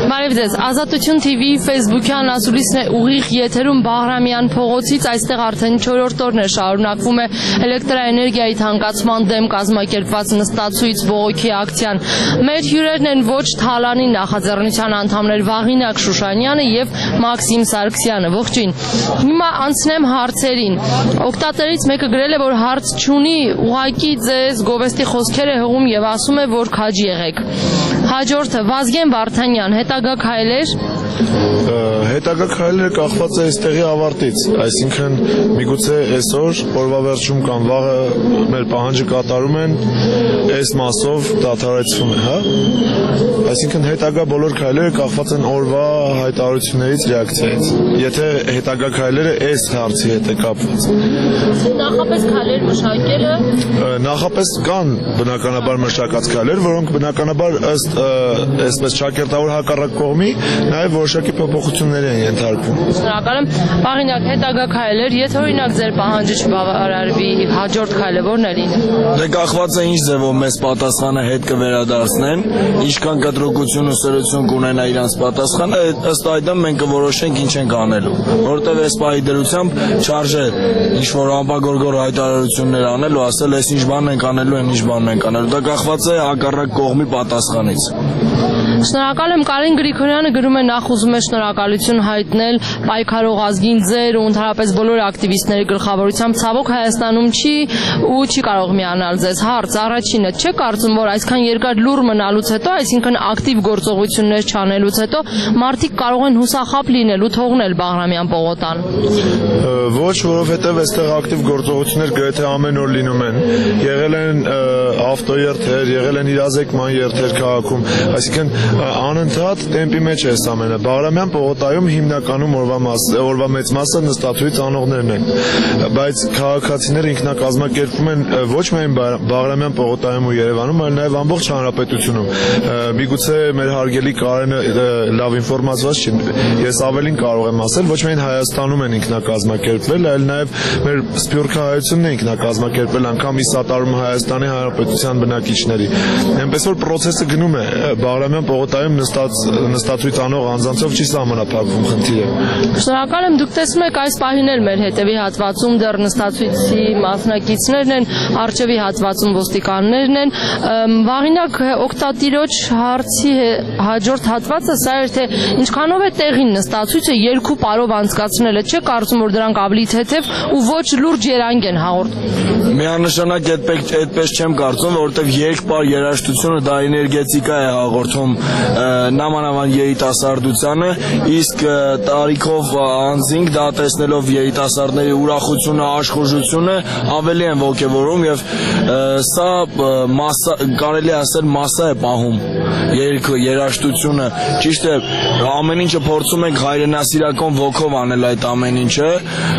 Բարև ձեզ, Ազատություն TV Facebook-յան ասուլիսն է ուղիղ եթերում Բաղրամյան փողոցից, այստեղ արդեն 4-րդ օրն է շարունակվում է էլեկտրաէներգիայի թանկացման դեմ կազմակերպված նստացույց բողոքի ակցիան։ Մեր հյուրերն են ոչ Թալանի նախաձեռնության անդամներ Վաղինակ Շուշանյանը եւ Մաքսիմ Սարգսյանը։ Ողջույն։ Հիմա անցնեմ հարցերին։ Օգտատերից մեկը գրել է, որ հարց չունի, ուղղակի ձեզ գովեստի խոսքեր է հողում եւ ասում է, որ քաջ եղեք։ Հաջորդը Վազգեն Վարդանյան, հետագա քայլեր։ Հետագա քայլերը կախված է այստեղի ավարտից, այսինքն միգուցե այսօր օրվա վերջում կամ վաղը մեր պահանջը կատարում են, այս մասով դադարեցվում է, հա? Այսինքն հետագա բոլոր քայլերը կախված են օրվա հայտարարություններից, ռեակցիայից։ Եթե հետագա քայլերը այս հարցի հետ է կապված։ Նախապես քայլեր մշակելը։ Նախապես կան բնականաբար մշակած քայլեր, որոնք բնականաբար ըստ այսպես ճակերտավոր հակառակ կողմի նաև որոշակի փոփոխություններ են ենթարկվում։ Շնորհակալ եմ։ Վաղինակ, հետագա քայլեր, եթե օրինակ ձեր պահանջը չբավարարվի, հաջորդ քայլը ո՞րն է լինի։ Դե կախված է ինչ ձևով մեզ պատասխանը հետ կվերադարձնեն, ինչքան կտրուկություն ու սրություն կունենա իրանց պատասխանը, ըստ այդմ մենք կորոշենք ինչ ենք անելու, որովհետև այս պահի դրությամբ չարժե ինչ-որ ամպագորգոր հայտարարություններ անել ու ասել այս ինչ բան ենք անելու, այն ինչ բան ենք անելու, դա կախված է հակառակ կողմի պատասխանից։ Շնորհակալ եմ։ Կարեն Գրիգորյանը գրում է, նախ ուզում է շնորհակալություն հայտնել պայքարող ազգին ձեր ու ընդհանրապես բոլոր ակտիվիստների գլխավորությամբ, ցավոք Հայաստանում չի ու չի կարող միանալ ձեզ։ Հարց առաջինը, չէ՞ կարծում, որ այսքան երկար լուր մնալուց հետո, այսինքն ակտիվ գործողություններ չանելուց հետո, մարդիկ կարող են հուսախաբ լինել ու թողնել Բաղրամյան պողոտան։ Ոչ, որովհետև այստեղ ակտիվ գործողություններ գրեթե ամեն օր լինում են։ Եղել են ավտոերթեր, եղել են իրազեկման երթեր քաղաքում, այսինքն անընդհատ տեմպի մեջ է այս ամենը։ Բաղրամյան պողոտայում հիմնականում օրվա մեծ մասը նստացույց անողներն են, բայց քաղաքացիները ինքնակազմակերպվում են ոչ միայն Բաղրամյան պողոտայում ու Երևանում, այլ նաև ամբողջ հանրապետությունում։ Միգուցե մեր հարգելի Կարենը լավ ինֆորմացված չի, ես ավելին կարող եմ ասել, ոչ միայն Հայաստանում են ինքնակազմակերպվել, այլ նաև մեր սփյուռքահայությունն է ինքնակազմակերպվել, անգամ ի սատարում Հայաստանի Հանրապետության բնակիչների։ Այնպես որ process-ը գնում է, Բաղրամյան պողոտայում նստացույց անող անձանցով չի սահմանափակվում խնդիրը։ Շնորհակալ եմ, դուք տեսնում եք այս պահին էլ մեր հետևի հատվածում դեռ նստացույցի մասնակիցներն են, առջևի հատվածում ոստիկաններն են։ Վաղինակ, օգտատիրոջ հարցի հաջորդ հատվածը սա էր, թե ինչքանով է տեղին նստացույցը երկու պարով անցկացնելը, չէ՞ կարծում, որ դրանք ավելի թեթև ու ոչ լուրջ երանգ են հաղորդում։ Միանշանակ այդպես չեմ կարծում, որովհետև երկպար երաժշտությունը դա էներգետիկա է հաղորդում նամանավան երիտասարդությանը, իսկ տարիքով անձինք դա տեսնելով երիտասարդների ուրախությունը, աշխուժությունը ավելի են ոգևորում եւ սա կարելի ասել մասսա է պահում երաժշտությունը։ Ճիշտ է, ամեն ինչը փորձում ենք հայրենասիրական ոգով անել այդ ամեն ինչը,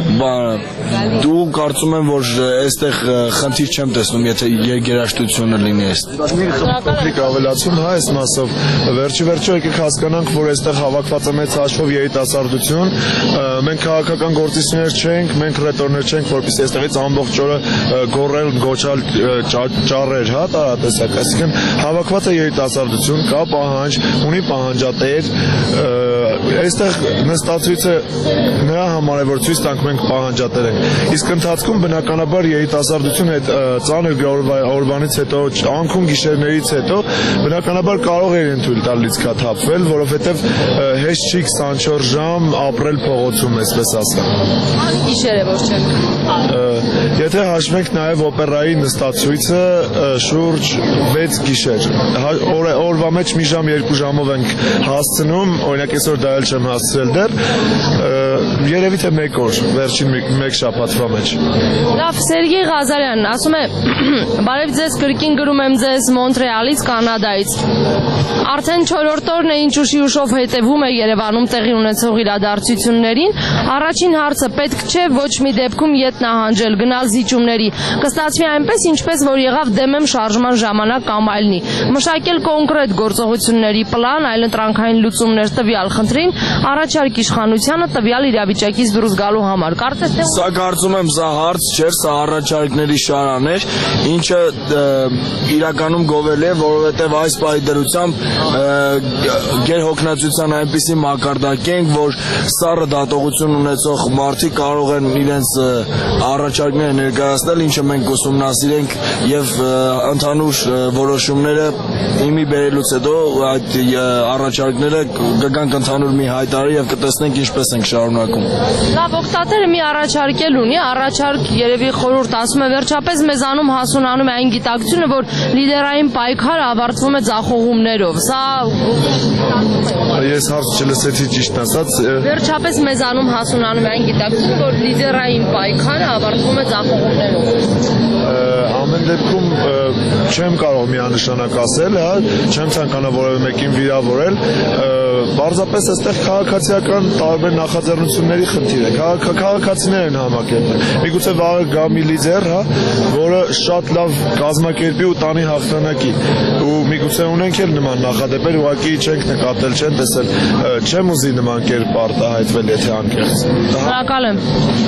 դու կարծում եմ, որ այստեղ խնդիր չեմ տեսնում, եթե երաժշտությունը լինի այստեղ։ Փոքրիկ ավելացում, հա, այս մասով վերջի եկեք հասկանանք, որ այստեղ հավաքված է մեծ հաշվով երիտասարդություն, մենք քաղաքական գործիչներ չենք, մենք ռետորներ չենք, որպեսզի այստեղից ամբողջ օրը գոռել, գոչալ ճառեր, հա, տարատեսակ, այսինքն հավաքված է երիտասարդություն, կա պահանջ, ունի պահանջատեր, այստեղ նստացույցը նրա համար է, որ ցույց տանք մենք պահանջատեր ենք, իսկ ընթացքում բնականաբար երիտասարդությունը այդ ծանր օրվանից հետո, անքուն գիշերներից հետո բնականաբար կարող է թույլ տալ լիցքաթափվել, որովհետև հեշտ չի 24 ժամ ապրել փողոցում, այսպես ասեմ։ Գիշեր է, ոչ չեմ։ Եթե հաշվենք նաև օպերայի նստացույցը շուրջ 6 գիշեր, օրվա մեջ մի ժամ 2 ժամով ենք հասցնում, օրինակ այսօր դա էլ չեմ հասցրել դեռ, երևի թե 1 օր, վերջին 1 շաբաթվա մեջ։ Լավ, Սերգեյ Ղազարյանն ասում է, բարև ձեզ, կրկին գրում եմ ձեզ Մոնտրեալից, Կանադայից։ Արդեն 4-րդ օրն է ինչ ուշով հետևում է Երևանում տեղի ունեցող իրադարձություններին։ Առաջին հարցը, պետք չէ ոչ մի դեպքում ետ նահանջել, գնալ զիջումների։ Կստացվի այնպես, ինչպես որ եղավ դեմեմ շարժման ժամանակ կամ այլնի։ Մշակել կոնկրետ գործողությունների պլան, այլընտրանքային լուծումներ տվյալ խնդրին, առաջարկ իշխանությանը տվյալ իրավիճակից դուրս գալու համար։ Կարծես թե Սա կարծում եմ սա հարց չէր, սա առաջարկների շարան էր, ինչը իրականում գովելի է, որովհետև այս պահի դրությամբ գերհոգնածության այնպիսի մակարդակ ենք, որ սառը դատողություն ունեցող մարդիկ կարող են իրենց առաջարկները ներկայացնել, ինչը մենք ուսումնասիրենք եւ ընդհանուր որոշումները իմի բերելուց հետո այդ առաջարկները կգանք ընդհանուր մի հայտարարի եւ կտեսնենք ինչպես ենք շարունակում։ Լավ, օգտատերը մի առաջարկել ունի, առաջարկ երևի խորհուրդ ասում է վերջապես մեզանում հասունանում է այն գիտակցությունը, որ լիդերային պայքարը ավարտվում է ձախողումներով։ Սա ես հարց չլսեցի ճիշտ ասած։ Վերջապես մեզանում հասունանում է այն գիտակցությունը, որ լիդերային պայքարը ավարտվում է ձախողումներով։ Ամեն դեպքում չեմ կարող միանշանակ ասել, հա, չեմ ցանկանա որևէ մեկին վիրավորել, պարզապես այստեղ քաղաքացիական տարբեր նախաձեռնությունների խնդիր է, քաղաքացիներ են համակերպել, միգուցե վաղը գա մի լիդեր, հա, որը շատ լավ կազմակերպի ու տանի հաղթանակի, ու միգուցե ունենք էլ նման նախադեպեր, ուղղակի չենք նկատել, չեն տեսել, չեմ ուզի նման կերպ արտահայտվել, եթե անկեղծ։ Շնորհակալ եմ,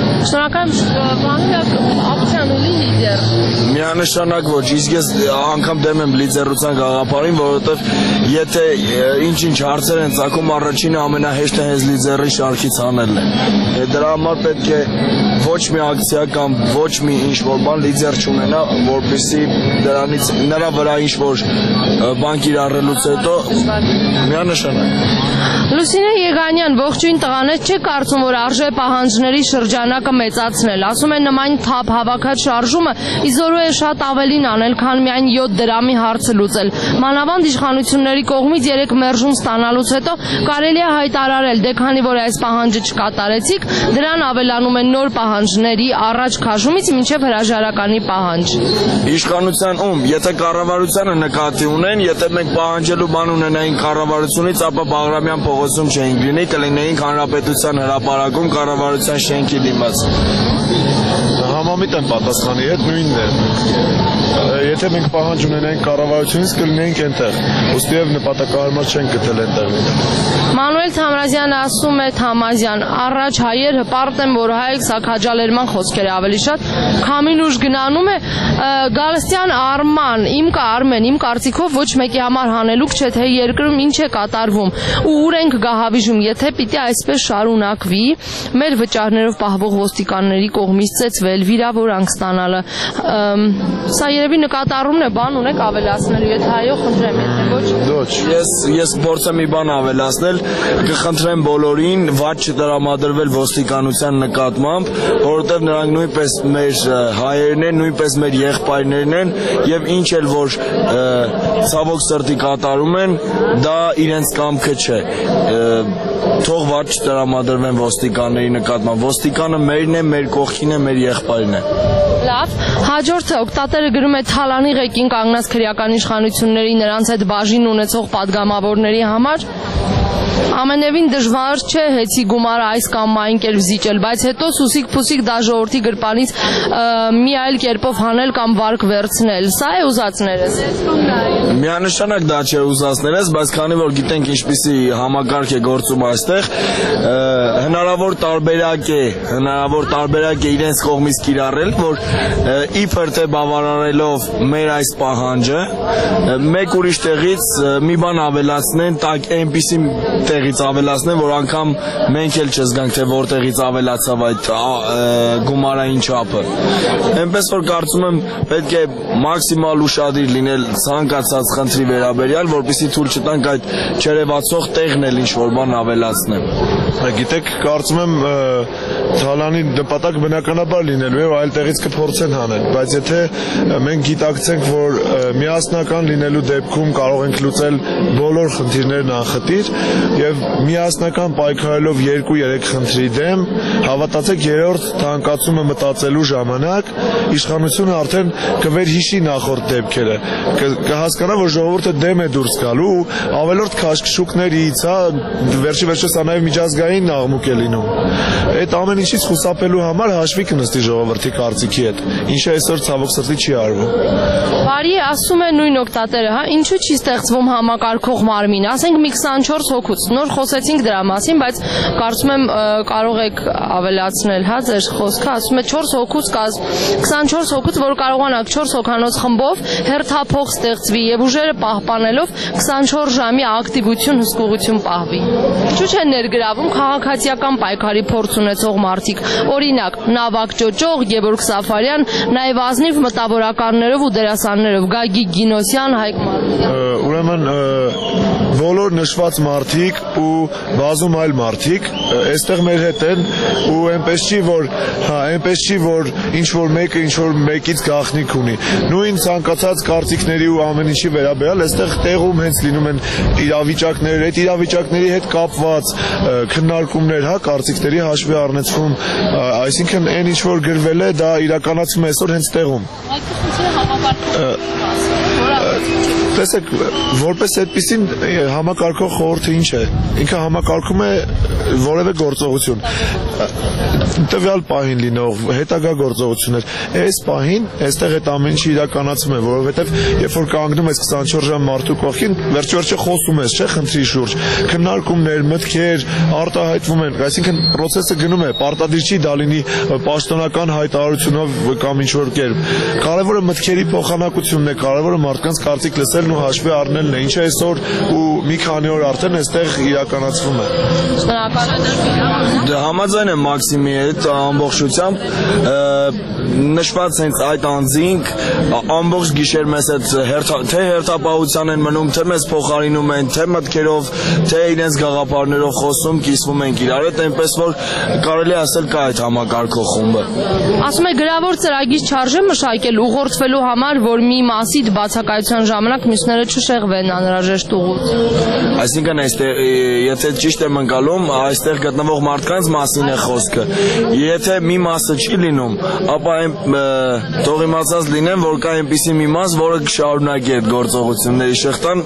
բանը ունի լիդեր։ Միանշանակ ոչ, իսկ ես անգամ դեմ եմ լիդերության գաղափարին, որովհետև եթե ինչ-ինչ հարցեր են ծագում, առաջինը ամենահեշտը հենց լիդերի շարքից հանելն է։ Դրա համար պետք է ոչ մի ակցիա կամ ոչ մի ինչ-որ բան լիդեր չունենա, որպեսզի դրանից նրա վրա ինչ-որ բան կիրառելուց հետո միանշանակ։ Լուսինե Եգանյան, ողջույն տղաներ, չէ կարծում, որ արժե պահանջների շրջանակը մեծացնել։ Ասում են նման թափ հավաքած շարժումը իզորու է շատ ավելին անել, քան միայն 7 դրամի հարցը լուծել։ Մանավանդ իշխանությունների կողմից 3 մերժում ստանալուց հետո կարելի է հայտարարել, դե քանի որ այս պահանջը չկատարեցիք, դրան ավելանում են նոր պահանջների առաջ քաշումից մինչև հրաժարականի պահանջ։ Իշխանության ում, եթե կառավարությանը նկատի ունեն, եթե մենք պահանջելու բան ունենային կառավարությունից, ապա Բաղրամյան փողոցում չէինք լինի, կլինեինք Հանրապետության հրապարակում կառավարության շենքի դիմաց։ Համամիտ եմ պատասխանի հետ, նույնն է։ Եթե մենք պահանջ ունենայինք կառավարությունից, կլինեինք այնտեղ, ուստիև նպատակահարմար չենք գտել այնտեղ։ Մանուել Թամրազյանը ասում է Թամազյան, առաջ հայեր հպարտ են, որ հայք սա քաջալերման խոսքեր է ավելի շատ, քամին ուժ գնանում է, Գալստյան Արման, Արմեն, իմ կարծիքով ոչ մեկի համար հանելուկ չէ, թե երկրում ինչ է կատարվում ու ուր ենք գահավիժում, եթե պիտի այսպես շարունակվի, մեր վճարներով պահվող ոստիկանների կողմից ծեծվել, վիրավորանք ստանալը, սա երևի նկատառումն է, բան ունեք ավելացնելու, եթե այո, խնդրեմ, եթե ոչ։ Ես փորձեմ մի բան ավելացնել, կխնդրեմ բոլորին ված չտրամադրվել ոստիկանության նկատմամբ, որովհետև նրանք նույնպես մեր հայերն են, նույնպես մեր եղբայրներն են եւ ինչ էլ որ ցավոք սրտի կատարում են, դա իրենց կամքը չէ։ Թող ված չտրամադրվեն ոստիկանների նկատմամբ։ Ոստիկանը մերն է, մեր կողքին է, մեր եղբայրն է։ Լավ, հաջորդը օգտատերը գրում է Թալանի ղեկին կանգնած քրեական իշխանությունների նրանց հետ բաժին ունեցող падգամավորների համար ամենևին դժվար չէ հեծի գումարը այս կամ այն կերպ զիջել, բայց հետո սուսիկ-փուսիկ դա ժողովրդի գրպանից մի այլ կերպով հանել կամ վարկ վերցնել, սա է ուզածներս։ Միանշանակ դա չէ ուզածներս, բայց քանի որ գիտենք ինչպիսի համակարգ է գործում այստեղ, հնարավոր տարբերակ է իրենց կողմից կիրառել, որ իբր թե բավարարելով մեր այս պահանջը, մեկ ուրիշ տեղից մի բան ավելացնեն, այնպիսի տեղից ավելացնեն, որ անգամ մենք էլ չզգանք, թե որտեղից ավելացավ այդ գումարային չափը։ Այնպես որ կարծում եմ պետք է մաքսիմալ ուշադիր լինել ցանկացած խնդրի վերաբերյալ, որպեսզի թույլ չտանք այդ չերևացող տեղն էլ ինչ-որ բան ավելացնեն։ Գիտեք, կարծում եմ Թալանի նպատակ բնականաբար լինելու է, այլ տեղից կփորձեն հանել, բայց եթե մենք գիտակցենք, որ միասնական լինելու դեպքում կարող ենք լուծել բոլոր խնդիրներն անխտիր եւ միասնական պայքարելով 2-3 խնդրի դեմ, հավատացեք երրորդ թանկացումը մտածելու ժամանակ իշխանությունը արդեն կվերհիշի նախորդ դեպքերը, կհասկանա, որ ժողովուրդը դեմ է դուրս գալու ու ավելորդ քաշքշուկներից, հա, վերջի սա նաեւ միջազգային աղմուկ է լինում։ Այդ ամեն ինչից խուսափելու համար հաշվի կնստի ժողովրդի կարծիքի հետ, ինչը այսօր ցավոք սրտի չի արվում։ Բարի ասում Ասում է նույն օգտատերը, հա, ինչու չի ստեղծվում համակարգող մարմին, ասենք մի 24 հոգուց, նոր խոսեցինք դրա մասին, բայց կարծում եմ կարող եք ավելացնել, հա, ձեր խոսքը, ասում է 4 հոգուց կազմ, 24 հոգուց, որ կարողանաք 4 հոգանոց խմբով հերթափող ստեղծվի եւ ուժերը պահպանելով 24 ժամի ակտիվություն, հսկողություն պահվի։ Ինչու՞ չեն ներգրավում քաղաքացիական պայքարի փորձ ունեցող մարդիկ, օրինակ Նավակ Ճոճող, Գևորգ Սաֆարյան, նաեւ ազնիվ մտավորականներով ու դերասաններով Գագիկ Գինոսյան, Հայկ Մարության։ Ուրեմն բոլոր նշված մարդիկ ու բազում այլ մարդիկ այստեղ մեր հետ են ու այնպես չի որ ինչ որ մեկը ինչ որ մեկից գաղտնիք ունի։ Նույն ցանկացած կարծիքների ու ամեն ինչի վերաբերյալ այստեղ տեղում հենց լինում են իրավիճակներ, այդ իրավիճակների հետ կապված քննարկումներ, հա, կարծիքների հաշվի առնեցվում, այսինքն այն ինչ որ գրվել է, դա իրականացվում է այսօր հենց տեղում։ Տեսեք, որպես այդպեսին համակարգող խորհուրդը ինչ է, ինքը համակարգում է որևէ գործողություն, տվյալ պահին լինող հետագա գործողություններ, այս պահին այստեղ այդ ամեն ինչը իրականացվում է, որովհետև երբ որ կանգնում ես 24 ժամ մարդու կողքին, վերջ-վերջը խոսում ես, չէ՞, խնդրի շուրջ, քննարկումներ, մտքեր արտահայտվում են, այսինքն process-ը գնում է, պարտադիր չի դա լինի պաշտոնական հայտարարությունով կամ ինչ-որ կերպ։ Կարևորը մտքերի փոխանակությունն է, կարևորը մարդկանց կարծիք լսելն ու հաշվի առնելն է, ինչը այսօր ու մի քանի օր արդեն այստեղ իրականացվում է։ Համաձայն եմ Մաքսիմի հետ ամբողջությամբ, նշված հենց այդ անձինք ամբողջ գիշեր մեզ հետ թե հերթապահության են մնում, թե մեզ փոխարինում են, թե մտքերով, թե իրենց գաղափարներով խոսում, կիսվում ենք իրար հետ, այնպես որ կարելի ասել կա այդ համակարգող խումբը։ Ասում է գրավոր ծրագիր չարժե մշակել ուղղորդվելու համար, որ մի մասի բացակայության ժամանակ մյուսները չշեղվեն անհրաժեշտ ուղղությամբ։ Այսինքն եթե ճիշտ եմ ընկալում, այստեղ գտնվող մարդկանց մասին է խոսքը։ Եթե մի մասը չի լինում, ապա թող իմացած լինեն, որ կա այնպիսի մի մաս, որը կշարունակի այդ գործողությունների շղթան,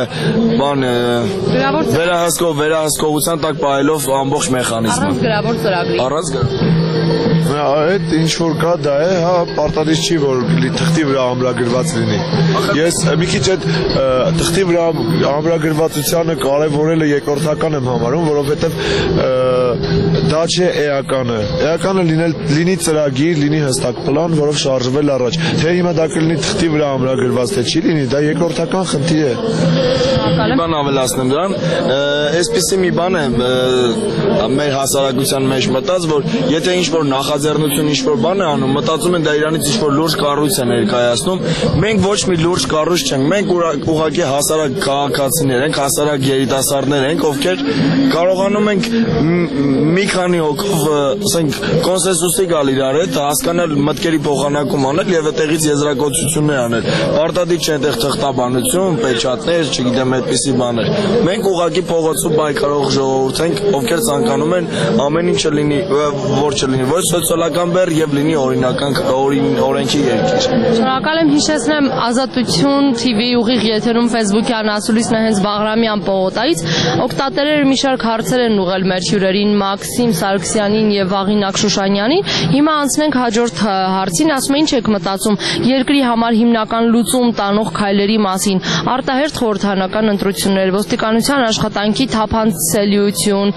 վերահսկողության տակ պահելով ամբողջ մեխանիզմը։ Առանց գրավոր ծրագրի։ Առանց Այդ ինչ որ կա դա է, հա, պարտադիր չի որ թղթի վրա ամրագրված լինի։ Ես մի քիչ այդ թղթի վրա ամրագրվածությունը կարևորելը երկրորդական եմ համարում, որովհետև դա չէ էականը։ Էականը լինի ծրագիր, լինի հստակ պլան, որով շարժվել առաջ։ Թե հիմա դա կլինի թղթի վրա ամրագրված, թե չի լինի, դա երկրորդական խնդիր է։ Բան ավելացնեմ դրան, այսպիսի մի բան է մեր հասարակության մեջ մտած, որ եթե ինչ-որ նախաձեռնություն ինչ-որ բան է անում, մտածում են դա իրանից ինչ-որ լուրջ կառույց է ներկայացնում, մենք ոչ մի լուրջ կառույց չենք, մենք ուղղակի հասարակ քաղաքացիներ ենք, հասարակ երիտասարդներ ենք, ովքեր կարողանում ենք մի քանի հոգով, ասենք, կոնսենսուսի գալ իրար հետ, հասկանալ մտքերի փոխանակում անել եւ այդտեղից եզրակացություններ անել։ Պարտադիր չէ այնտեղ թղթաբանություն, պեչատներ, չգիտեմ, այդպիսի բաներ։ Մենք ուղղակի փողոցում պայքարող ժողովուրդ ենք, ովքեր ցանկանում են ամեն ինչը լինի, որ չլինի, ոչ սոցիալական բեռ եւ լինի օրինական օրենքի երկիր։ Շնորհակալ եմ, հիշեցնեմ Ազատություն TV ուղիղ եթերում Facebook-յան ասուլիսն է հենց Բաղրամյան պողոտայից։ Օգտատերերը մի շարք հարցեր են ուղղել մեր հյուրերին Մաքսիմ Սարգսյանին եւ Վաղինակ Շուշանյանին։ Հիմա անցնենք հաջորդ հարցին, ասում են ինչ եք մտածում երկրի համար հիմնական լուծում տանող քայլերի մասին։ Արտահերթ խորհրդանական ընտրություններ, ոստիկանության աշխատանքի թափանցելիություն,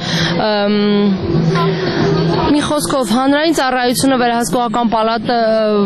մի խոսքով հանրային ծառայությունը վերահսկողական պալատը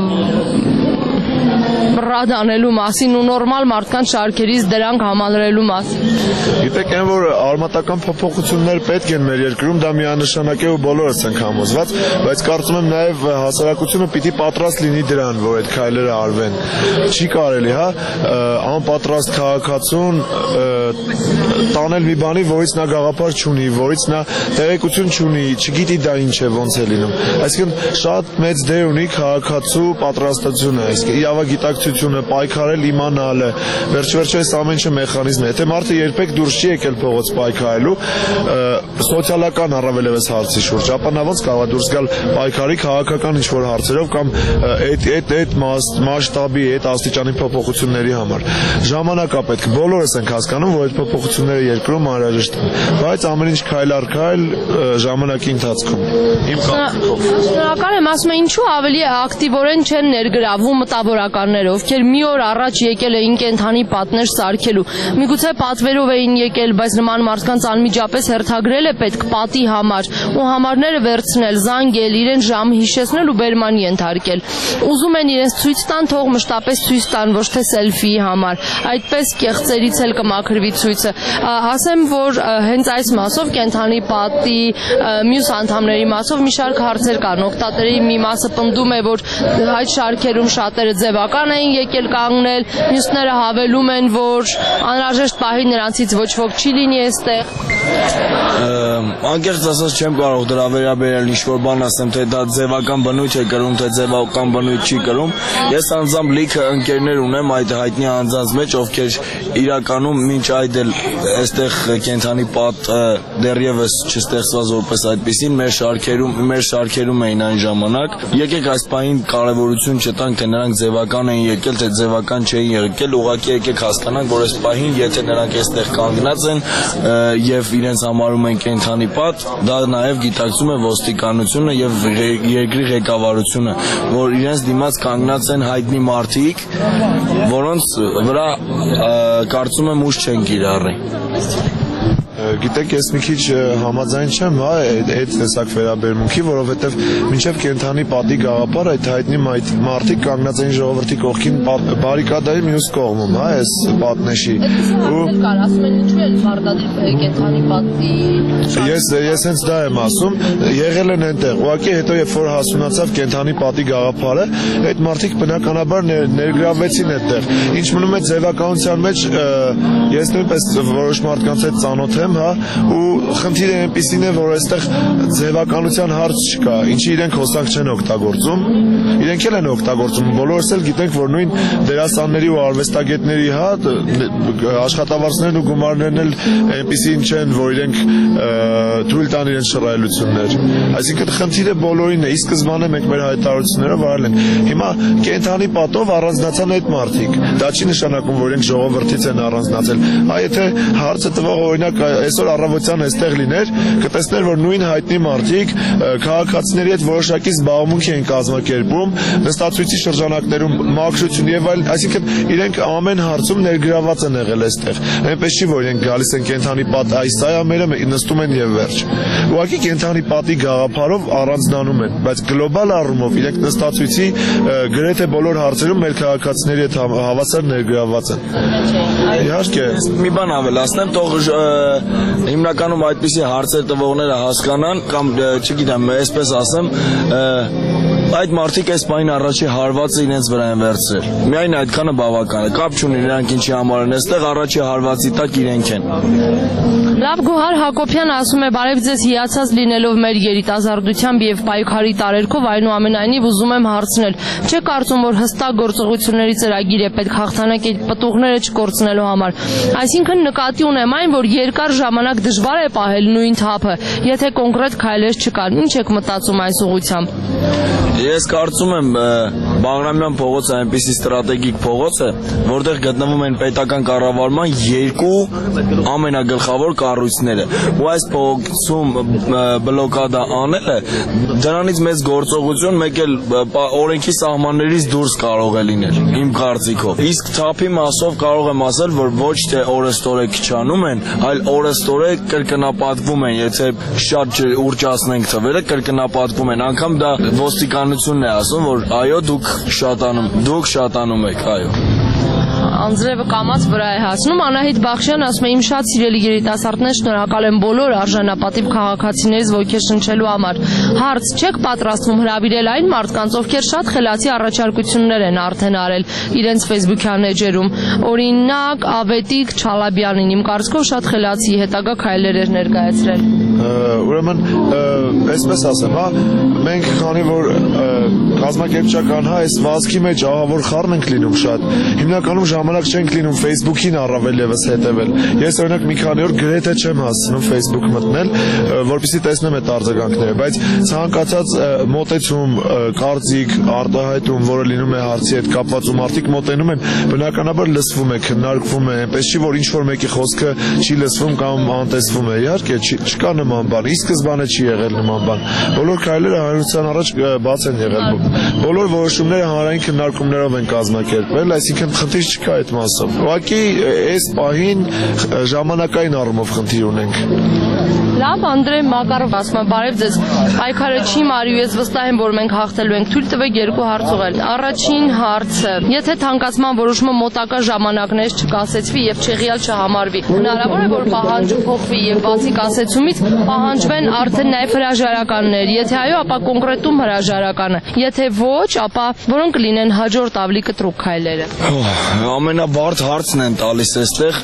ռադանելու մասին ու նորմալ մարդկանց շարքերից դրանք համալրելու մասին։ Գիտեք, այն որ արմատական փոփոխություններ պետք են մեր երկրում, դա միանշանակ է ու բոլորս ենք համոզված, բայց կարծում եմ նաև հասարակությունը պիտի պատրաստ լինի դրան, որ այդ քայլերը արվեն։ Չի կարելի, հա, անպատրաստ քաղաքացուն տանել մի բանի, որից նա գաղափար չունի, որից նա տեղեկություն չունի, չգիտի դա ինչ է, ոնց է լինում։ Այսինքն շատ մեծ դեր ունի քաղաքացու պատրաստությունը, այսինքն իրավագիտակցությունը, պայքարել իմանալը, վերջ-վերջո այս ամեն ինչը մեխանիզմ է։ Եթե մարդը երբեք դուրս չի եկել փողոց պայքարելու, սոցիալական առավելևս հարցի շուրջ, ապա նա ոնց կարող է դուրս գալ պայքարի քաղաքական ինչ-որ հարցերով կամ այդ մասշտաբի, այդ աստիճանի փոփոխությունների համար։ Ժամանակ է պետք, բոլորս ենք հասկանում, որ այդ փոփոխությունները երկրում անհրաժեշտ են, բայց ամեն ինչ քայլ առ քայլ ժամանակի ընթացքում։ Իմ կարծիքով։ Շնորհակալ եմ, ասում եմ, ինչու ավելի ակտիվորեն չեն ներգրավում մտավոր մոլորականները, ովքեր մի օր առաջ եկել էին կենդանի պատներ սարքելու։ Միգուցե պատվերով էին եկել, բայց նման մարդկանց անմիջապես հերթագրել է պետք պատի համար ու համարները վերցնել, զանգել, իրեն ժամ հիշեցնել ու բերմանի ենթարկել։ Ուզում են իրենց ցույց տան, թող մշտապես ցույց տան, ոչ թե սելֆիի համար։ Այդպես կեղծերից էլ կմաքրվի ցույցը։ Ասեմ, որ հենց այս մասով կենդանի պատի մյուս անդամների մասով մի շարք հարցեր կան։ Օգտատերերի մի մասը պնդում է, որ այդ շարքերում շատերը ձևական էին եկել կանգնել, մյուսները հավելում են, որ անհրաժեշտ պահի նրանցից ոչ ոք չի լինի այստեղ։ Անկեղծ ասած չեմ կարող դրա վերաբերյալ ինչ-որ բան ասեմ, թե դա ձևական բնույթ է կրում, թե ձևական բնույթ չի կրում։ Ես անձամբ լիքը ընկերներ ունեմ այդ հայտնի անձանց մեջ, ովքեր իրականում մինչ այդ էլ այստեղ կենդանի պատ դեռևս չստեղծված որպես այդպեսին մեր շարքերում էին այն ժամանակ։ Եկեք այս պահին կարևորություն չտանք, թե նրանք ձևական էին եկել, թե ձևական չէին եկել, ուղղակի եկեք հասկանանք, որ այս պահին եթե նրանք այստեղ կանգնած են եւ իրենց համարում են կենդանի պատ, դա նաև գիտակցում է ոստիկանությունը եւ երկրի ղեկավարությունը, որ իրենց դիմաց կանգնած են հայտնի մարդիկ, որոնց վրա կարծում եմ ուժ չեն կիրառի։ Գիտեք, ես մի քիչ համաձայն չեմ, հա, այդ տեսակ վերաբերմունքի, որովհետև մինչև կենդանի պատի գաղափար այդ հայտնի մարդիկ կանգնած էին ժողովրդի կողքին բարիկադայի մյուս կողմում, հա, այս պատնեշի։ Ու ասում են ինչու է մարտադիր կենդանի պատի։ Ես հենց դա եմ ասում, եղել են այնտեղ։ Ուղղակի հետո երբ որ հասունացավ կենդանի պատի գաղափարը, այդ մարդիկ բնականաբար ներգրավվեցին այդտեղ։ Ինչ մնում է ձևականության մեջ, ես նույնպես որոշ մարդկանց հետ ծանոթ եմ, հա, ու խնդիրը այնպեսին է, որ այստեղ ձևականության հարց չկա, ինչի իրենք հոսանք չեն օգտագործում, իրենք էլ են օգտագործում, բոլորս էլ գիտենք, որ նույն դերասանների ու արվեստագետների, հա, աշխատավարձներն ու գումարներն էլ այնպեսին չեն, որ իրենք թույլ տան իրենց շռայլություններ։ Այսինքն խնդիրը բոլորին է, ի սկզբանե մենք մեր հայտարարություններով արել ենք։ Հիմա կենդանի պատով առանձնացան այդ մարդիկ։ Դա չի նշանակում, որ իրենք ժողովրդից են առանձնացել։ Այ եթե հարցը տվող օրինակ այսօր առավոտյան այստեղ լիներ, կտեսներ, որ նույն հայտնի մարդիկ քաղաքացիների հետ որոշակի զբաղմունք են կազմակերպում, նստացույցի շրջանակներում մաքրություն եւ այլն, այսինքն իրենք ամեն հարցում ներգրաված են եղել այստեղ։ Այնպես չի, որ իրենք գալիս են կենդանի պատ, այս սայամերը նստում են եւ վերջ։ Ուղղակի կենդանի պատի գաղափարով առանձնանում են, բայց գլոբալ առումով իրենք նստացույցի գրեթե բոլոր հարցերում մեր քաղաքացիների հետ հավասար ներգրաված են։ Իհարկե, մի բան ավելացնեմ, թող հիմնականում այդպիսի հարցեր տվողները հասկանան կամ չգիտեմ, այսպես ասեմ, այդ մարդիկ այս պահին առաջի հարվածը իրենց վրա են վերցրել։ Միայն այդքանը բավական է, կապ չունի նրանք ինչի համար են այստեղ, առաջի հարվածի տակ իրենք են։ Լավ, Գոհար Հակոբյան ասում է, բարև ձեզ, հիացած լինելով մեր երիտասարդությամբ եւ պայքարի տարերքով, այնուամենայնիվ ուզում եմ հարցնել, չէ՞ կարծում, որ հստակ գործողությունների ծրագիր է պետք հաղթանակ այդ պտուղները չկորցնելու համար։ Այսինքն նկատի ունեմ այն, որ երկար ժամանակ դժվար է պահել նույն թափը, եթե կոնկրետ քայլեր չկան։ Ինչ եք մտածում այս ուղղությամբ։ Ես կարծում եմ Բաղրամյան փողոցը այնպիսի ստրատեգիկ փողոց է, որտեղ գտնվում են պետական կառավարման երկու ամենագլխավոր կառույցները։ Ու այս փողոցում բլոկադա անելը դրանից մեծ գործողություն մեկ էլ օրենքի սահմաններից դուրս կարող է լինել, իմ կարծիքով։ Իսկ թափի մասով կարող եմ ասել, որ ոչ թե օրեստորե քչանում են, այլ օրեստորե կրկնապատկվում են, եթե շատ ուռճացնենք թվերը, կրկնապատկվում են, անգամ դա ոստիկանությունն է ասում, որ այո, դուք շատանում եք, այո։ Անձրևը կամած վրա է հասնում։ Անահիտ Բախշյան ասում է, իմ շատ սիրելի երիտասարդներ, շնորհակալ եմ բոլոր արժանապատիվ քաղաքացիներից ոգեշնչելու համար։ Հարց, չեք պատրաստվում հրավիրել այն մարդկանց, ովքեր շատ խելացի առաջարկություններ են արդեն արել իրենց Facebook-յան էջերում։ Օրինակ, Ավետիք Չալաբյանին, իմ կարծիքով շատ խելացի հետագա քայլեր էր ներկայացրել։ Ուրեմն, այսպես ասեմ, հա, մենք քանի որ կազմակերպչական, հա, այս վազքի մեջ ահավոր խառն ենք լինում շատ։ Հիմնականում ժամանակ ժամանակ չենք լինում Facebook-ին առավել եւս հետևել։ Ես օրինակ մի քանի օր գրեթե չեմ հասցնում Facebook մտնել, որպեսզի տեսնեմ այդ արձագանքները, բայց ցանկացած մոտեցում, կարծիք, արտահայտում, որը լինում է հարցի հետ կապված ու մարդիկ մոտենում են, բնականաբար լսվում է, քննարկվում է, այնպես չի որ ինչ որ մեկի խոսքը չի լսվում կամ անտեսվում է։ Իհարկե չկա նման բան, ի սկզբանե չի եղել նման բան։ Բոլոր քայլերը հանրության առաջ բաց են եղել։ Բոլոր որոշումները հանրային քննարկումներով են կազմակերպվել, այսինքն խնդիր չկա այդ մասով։ Ուղղակի այս պահին ժամանակային առումով խնդիր ունենք։ Լավ, Անդրեյ Մակարով ասում է, բարև ձեզ, պայքարը չի մարի ու ես վստահ եմ, որ մենք հաղթելու ենք, թույլ տվեք երկու հարց ուղղել։ Առաջին հարցը, եթե թանկացման որոշումը մոտակա ժամանակներ չկասեցվի եւ չեղյալ չհամարվի, հնարավոր է որ պահանջը փոխվի եւ բացի կասեցումից պահանջվեն արդեն նաեւ հրաժարականներ, եթե այո, ապա կոնկրետում հրաժարականը, եթե ոչ, ապա որոնք կլինեն հաջորդ ավելի կտրուկ քայլերը։ Ամենաբարդ հարցն են տալիս այստեղ,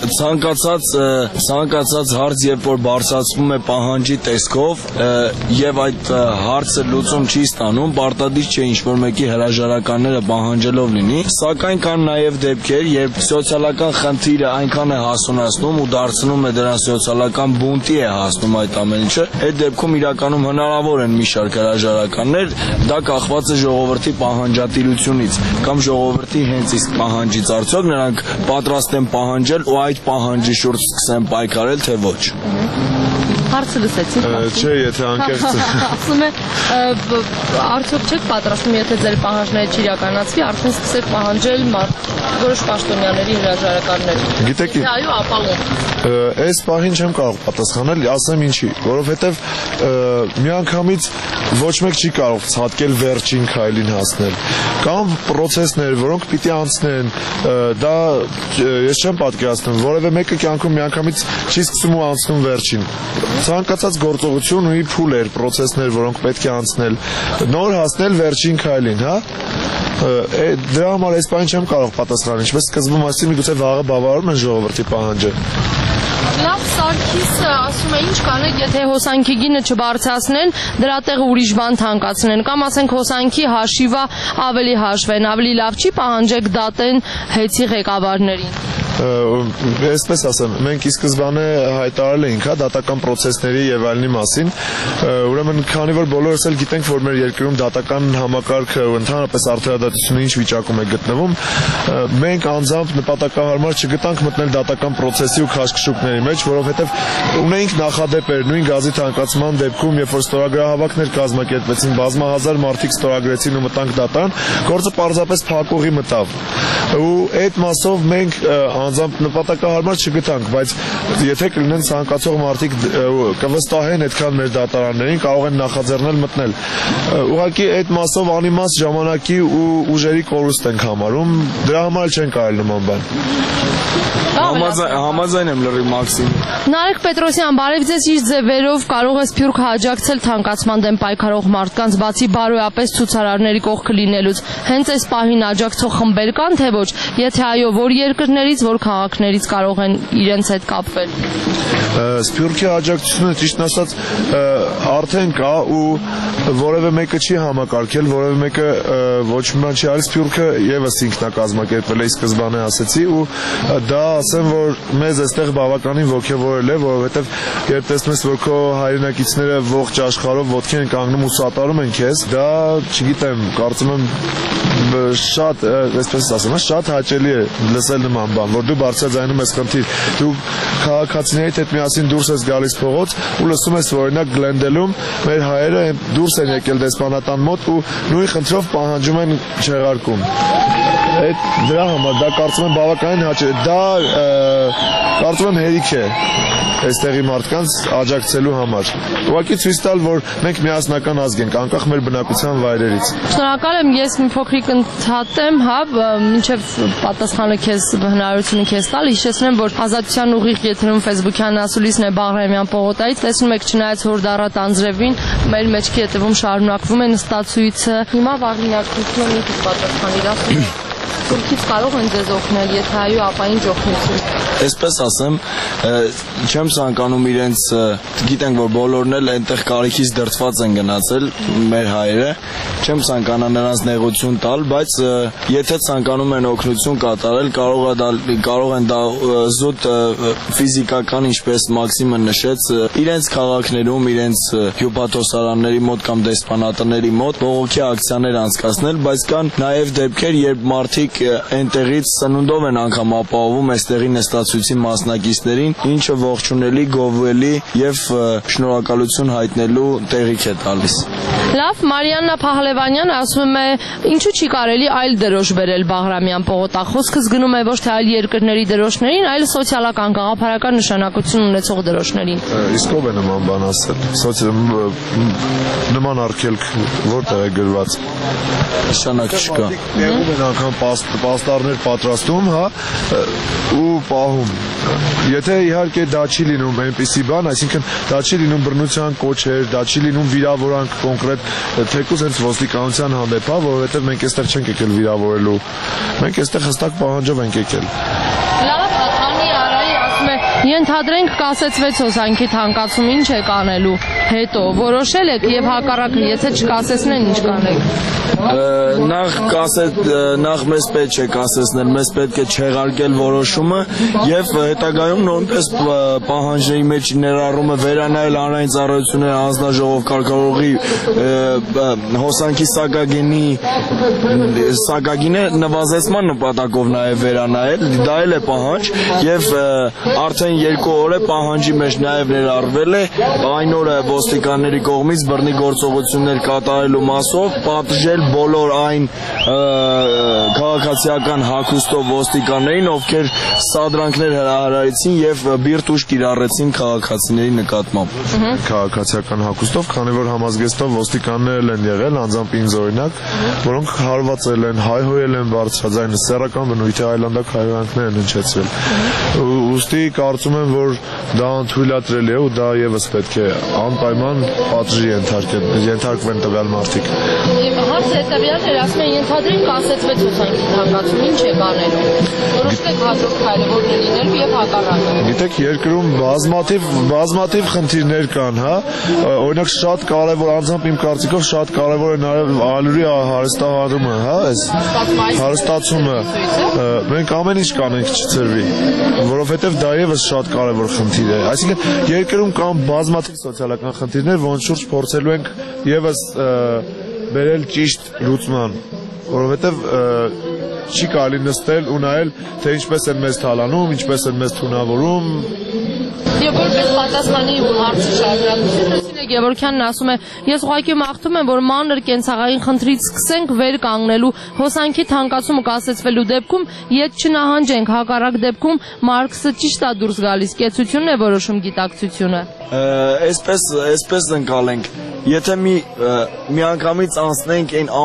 ցանկացած հարց, երբ որ բարձրացվում է պահանջի տեսքով եւ այդ հարցը լուծում չի ստանում, պարտադիր չէ ինչ-որ մեկի հրաժարականները պահանջելով լինի, սակայն կան նաեւ դեպքեր, երբ սոցիալական խնդիրը այնքան է հասունացնում ու դարձնում է դրան սոցիալական բունտի է հասնում այդ ամեն ինչը, այդ դեպքում իրականում հնարավոր են մի շարք հրաժարականներ, դա կախված է ժողովրդի պահանջատիրությունից կամ ժողովրդի հենց իսկ պահանջից, արդյոք նրանք պատրաստ են պահանջել ու այդ պահանջի շուրջ սկսեն պայքարել, թե ոչ։ Հարցը լսեցիք։ Չէ, եթե անկեղծ։ Ասում է, արդյոք չեք պատրաստում, եթե ձեր պահանջները չիրականացվի, արդեն սկսեք պահանջել որոշ պաշտոնյաների հրաժարականներ։ Գիտեք, այո, ապա այս պահին չեմ կարող պատասխանել, ասեմ ինչի, որովհետև միանգամից ոչ մեկ չի կարող ցատկել վերջին քայլին հասնել։ Կամ process-ներ, որոնք պիտի անցնեն, դա ես չեմ պատկերացնում, որևէ մեկը կյանքում միանգամից չի սկսում ու անցնում վերջին։ Ցանկացած գործողություն ունի փուլեր, process-ներ, որոնք պետք է անցնել, նոր հասնել վերջին քայլին, հա։ Դրա համար այս բանը չեմ կարող պատասխանել, ինչպես սկզբում ասացի, միգուցե վաղը բավարարում են ժողովրդի պահանջը։ Լավ, Սարգիսը ասում է, ինչ կանեք, եթե հոսանքի գինը չբարձրացնեն, դրա տեղը ուրիշ բան թանկացնեն, կամ ասենք հոսանքի հաշիվը ավելի հաշվեն, ավելի լավ չի պահանջեք դատեն հեծի ղեկավարներին։ Այսպես ասեմ, մենք ի սկզբանե հայտարարել էինք դատական process-ների եւ այլնի մասին, ուրեմն քանի որ բոլորս էլ գիտենք, որ մեր երկրում դատական համակարգը ու ընդհանրապես արդարադատությունը ինչ վիճակում է գտնվում, մենք անձամբ նպատակահարմար չգտանք մտնել դատական process-ի ու քաշքշուկների մեջ, որովհետեւ ունեինք նախադեպեր նույն գազի թանկացման դեպքում, երբ որ ստորագրահավաքներ կազմակերպվեցին, բազմահազար մարդիկ ստորագրեցին ու մտանք դատարան, գործը պարզապես փակուղի մտավ։ Ու այդ մասով մենք անձամբ նպատակահարմար չգտանք, բայց եթե կլինեն ցանկացող մարդիկ կվստահեն այդքան մեր դատարաններին, կարող են նախաձեռնել մտնել։ Ուղղակի այդ մասով անիմաստ ժամանակի ու ուժերի կորուստ ենք համարում, դրա համար չեն կարել նման բան։ Համաձայն եմ լրիվ Մաքսիմ։ Նարեկ Պետրոսյան, բարև ձեզ, իր ձևերով կարող է Սփյուռքը աջակցել թանկացման դեմ պայքարող մարդկանց, բացի բարոյապես ցուցարարների կողքը լինելուց։ Հենց այս պահին աջակցող խմբեր կան, թե ոչ։ Եթե այո, որ երկրներից, որ քաղաքներից կարող են իրենց հետ կապվել։ Սփյուռքի աջակցությունը ճիշտն ասած արդեն կա ու որևէ մեկը չի համակարգել, որևէ մեկը ոչ մի բան չի արել, Սփյուռքը եւս ինքնակազմակերպել է, սկզբանե ասեցի ու դա ասեմ, որ մեզ այստեղ բավականին ոգևորել է, որովհետև երբ տեսնում ես, որ քո հայրենակիցները ողջ աշխարհով ոտքի են կանգնում ու սատարում են քեզ, դա, չգիտեմ, կարծում եմ շատ, այսպես ասեմ, շատ հաճելի է լսել նման բան, որ դու բարձրաձայնում ես խնդիր, դու քաղաքացիներից հետ միասին դուրս ես գալիս փողոց ու լսում ես, որ օրինակ Գլենդելում մեր հայերը դուրս են եկել դեսպանատան մոտ ու նույն խնդրով պահանջում են չեղարկում։ Դրա համար դա կարծում եմ բավականին հաճելի, դա կարծում եմ հերիք է այստեղի մարդկանց աջակցելու համար։ Ուղղակի ցույց տալ, որ մենք միասնական ազգ ենք, անկախ մեր բնակության վայրերից։ Շնորհակալ եմ, ես մի փոքրիկ ընդհատեմ, հա, մինչև պատասխանը քեզ հնարավորությունը քեզ տալ, հիշեցնեմ, որ Ազատության ուղիղ եթերում Facebook-յան ասուլիսն է Բաղրամյան պողոտայից, տեսնում եք չնայած հորդառատ անձրևին, մեր մեջքի հետևում շարունակվում է նստացույցը։ Հիմա Վաղինյակությունը մի պատասխան իր ասում։ Թուրքից կարող են ձեզ օգնել, եթե այո, ապա ինչ օգնություն։ Այսպես ասեմ, չեմ ցանկանում իրենց, գիտենք որ բոլորն էլ այնտեղ կարիքից դրդված են գնացել մեր հայերը, չեմ ցանկանա նրանց նեղություն տալ, բայց եթե ցանկանում են օգնություն կատարել, կարող են դա զուտ ֆիզիկական, ինչպես Մաքսիմը նշեց, իրենց քաղաքներում, իրենց հյուպատոսարանների մոտ կամ դեսպանատների մոտ բողոքի ակցիաներ անցկացնել, բայց կան նաև դեպքեր, երբ մարդիկ այնտեղից սնունդով են անգամ ապահովում այստեղի նստածույցի մասնակիցներին, ինչը ողջունելի, գովելի եւ շնորհակալություն հայտնելու տեղիք է տալիս։ Լավ, Մարիաննա Փահլևանյանը ասում է, ինչու չի կարելի այլ դրոշ բերել Բաղրամյան պողոտա։ Խոսքս գնում է ոչ թե այլ երկրների դրոշներին, այլ սոցիալական, գաղափարական նշանակություն ունեցող դրոշներին։ Իսկ ով է նման բան ասել։ Նման արգելք որտեղ է գրված։ Նշանակ չկա։ Տեղում են անգամ պաստառներ պատրաստում, հա, ու պահում։ Եթե իհարկե դա չի լինում այնպիսի բան, այսինքն դա չի լինում բռնության կոչեր, դա չի լինում վիրավորանք կոնկրետ, թեկուզ հենց ոստիկանության հանդեպ, հա, որովհետև մենք այստեղ չենք եկել վիրավորելու, մենք այստեղ հստակ պահանջով ենք եկել։ Լավ, Անի Արայի ասում է, ենթադրենք կասեցվեց հոսանքի թանկացում, ինչ եք անելու հետո, որոշել եք եւ հակառակը, եթե չկասեցնեն, ինչ կանեք։ Նախ մեզ պետք չէ կասեցնել, մեզ պետք է չեղարկել որոշումը եւ հետագայում նույնպես պահանջների մեջ ներառումը վերանայել հանրային ծառայությունների հանձնաժողով կարգավորողի հոսանքի սակագինը նվազեցման նպատակով նաեւ վերանայել, դա էլ է պահանջ եւ արդեն 2 օր է պահանջի մեջ նաեւ ներառվել է այն օրը ոստիկանների կողմից բռնի գործողություններ կատարելու մասով պատժել բոլոր այն քաղաքացիական հագուստով ոստիկաններին, ովքեր սադրանքներ հրահարեցին եւ բիրտ ուժ կիրառեցին քաղաքացիների նկատմամբ։ Քաղաքացիական հագուստով, քանի որ համազգեստով ոստիկաններ են եղել, անձամբ ինձ օրինակ, որոնք հարվածել են, հայհոյել են բարձրաձայն, սեռական բնույթի այլանդակ հայհոյանքներ են հնչեցրել։ Ուստի կարծում եմ, որ դա անթույլատրելի է ու դա եւս պետք է անպայման պատժի ենթարկվեն տվյալ մարդիկ։ Հարցը հետևյալն էր, ասում են, ենթադրենք կասեցվեց հոսանքի թանկացում, ինչ եք անելու։ Որոշեք հաջորդ քայլը որն է լինելու եւ հակառակը։ Գիտեք, երկրում բազմաթիվ խնդիրներ կան, հա։ Օրինակ շատ կարևոր, անձամբ իմ կարծիքով շատ կարևոր է նաեւ ալյուրի հարստահարումը, հա, այս հարստացումը։ Մենք ամեն ինչ կանենք չծրվի, որովհետեւ դա եւս շատ կարևոր խնդիր է։ Այսինքն երկրում կան բազմաթիվ սոցիալական խնդիրներ, որոնց շուրջ փորձելու ենք եւս բերել ճիշտ լուծման, որովհետև չի կարելի նստել ու նայել, թե ինչպես են մեզ թալանում, ինչպես են մեզ թունավորում։ Եվ որպես պատասխանի հարցի շարունակություն Լուսինե Գևորգյանն ասում է, ես ուղղակի մաղթում եմ, որ մանր կենցաղային խնդրից սկսենք վեր կանգնելու, հոսանքի թանկացումը կասեցվելու դեպքում ետ չնահանջենք, հակառակ դեպքում Մարքսը ճիշտ է դուրս գալիս, կեցությունն է որոշում գիտակցությունը։ Այսպես ընկալենք, եթե մի անգամից անցնենք այն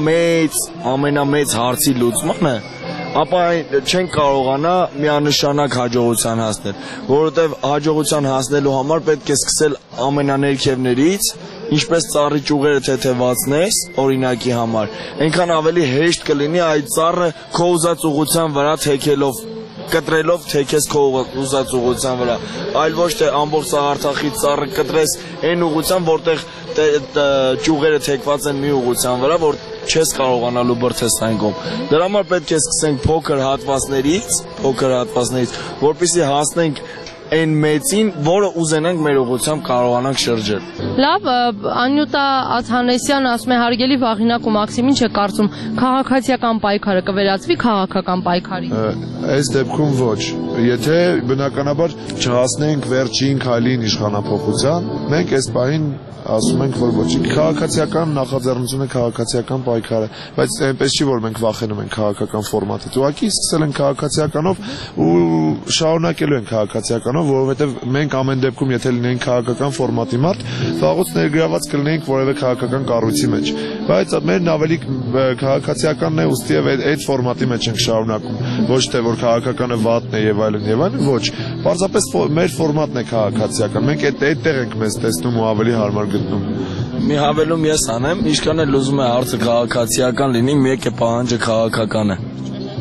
ամենամեծ հարցի լուծմանը, ապա չենք կարողանա միանշանակ հաջողության հասնել, որովհետև հաջողության հասնելու համար պետք է սկսել ամենաներքևներից, ինչպես ծառի ճյուղերը թեթևացնես, օրինակի համար, այնքան ավելի հեշտ կլինի այդ ծառը քո ուզած ուղղության վրա թեքելով, կտրելով թեքես քո ուզած ուղղության վրա, այլ ոչ թե ամբողջ Սաղարթախից ծառը կտրես այն ուղղությամբ, որտեղ ճյուղերը թեքված են մի ուղղության վրա, որ չես կարողանալու բրդես այն կողմ։ Դրա համար պետք է սկսենք փոքր հատվածներից, որպեսզի հասնենք այն մեծին, որը ուզենանք մեր ուղղությամբ կարողանանք շրջել։ Լավ, Անյուտա Աթանեսյան ասում է, հարգելի Վաղինակ ու Մաքսիմ, ինչ է կարծում, քաղաքացիական պայքարը կվերածվի քաղաքական պայքարի։ Այս դեպքում ոչ։ Եթե բնականաբար չհասնենք վերջին քայլին իշխանափոխության, մենք այս պահին ասում ենք, որ ոչ, քաղաքացիական նախաձեռնությունը քաղաքացիական պայքար է, բայց այնպես չի, որ մենք վախենում ենք քաղաքական ֆորմատից։ Ուղղակի սկսել ենք քաղաքացիականով ու շարունակելու ենք քաղաքացիականով, որովհետև մենք ամեն դեպքում, եթե լինենք քաղաքական ֆորմատի մարդ, վաղուց ներգրաված կլինենք որևէ քաղաքական կառույցի մեջ։ Բայց մերն ավելի քաղաքացիականն է, ուստի այդ ֆորմատի մեջ ենք շարունակում։ Ոչ թե որ քաղաքականը վատն է եւ այլն, ոչ։ Պարզապես մեր ֆորմատն է քաղաքացիական։ Մենք այդտեղ ենք մեզ տեսնում ու ավելի հարմար գտնում։ Մի հավելում ես անեմ, ինչքան էլ ուզում է հարցը քաղաքացիական լինի, մեկ է պահանջը քաղաքական է։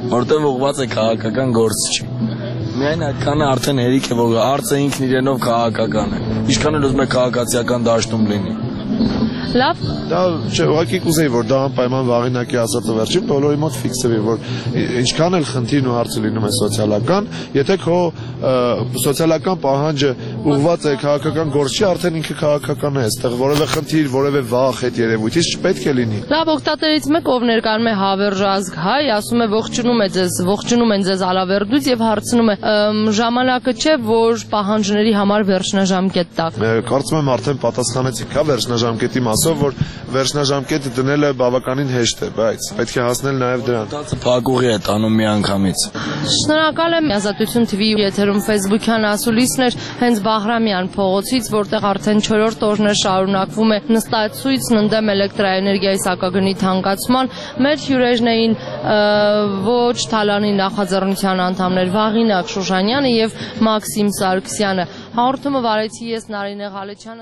որտեղ ուղղված է քաղաքական գործ չի։ Միայն այդքանը արդեն հերիք է, որ արծը ինքն իրենով քաղաքական է։ Ինչքան էլ ուզում է քաղաքացիական դաշտում լինի։ Լավ։ Դա չէ, ուղղակի կուզեի, որ դա անպայման Վաղինակի ասածը վերջին բոլորի մոտ ֆիքսվի, որ ինչքան էլ խնդիրն ու հարցը լինում է սոցիալական, եթե քո սոցիալական պահանջը ուղղված է քաղաքական գործի, արդեն ինքը քաղաքական է, այստեղ որևէ խնդիր, որևէ վախ այդ երևույթից չպետք է լինի։ Լավ, օգտատերից մեկ ով ներկայանում է Հավերժազգ հայ, ասում է ողջունում են ձեզ Ալավերդուց եւ հարցնում է ժամանակը չէ, որ պահանջների համար վերջնաժամկետ տակ։ Կարծում եմ արդեն պատասխանեցիք հա վերջնաժամկետի մասով, որ վերջնաժամկետը դնելը բավականին հեշտ է, բայց պետք է հասնել նաև դրան։ Դա փակուղի է տանում միանգամից։ Շնորհակալ եմ Ազատություն TV եթերում Facebook-յան ասուլիսն էր հենց Բաղրամյան փողոցից, որտեղ արդեն 4-րդ օրն է շարունակվում է նստացույցն ընդդեմ էլեկտրաէներգիայի սակագնի թանկացման։ Մեր հյուրերն էին ոչ Թալանի նախաձեռնության անդամներ Վաղինակ Շուշանյանը եւ Մաքսիմ Սարգսյանը։ Հաղորդումը վարեցի ես Նարինե Ղալեչյանը։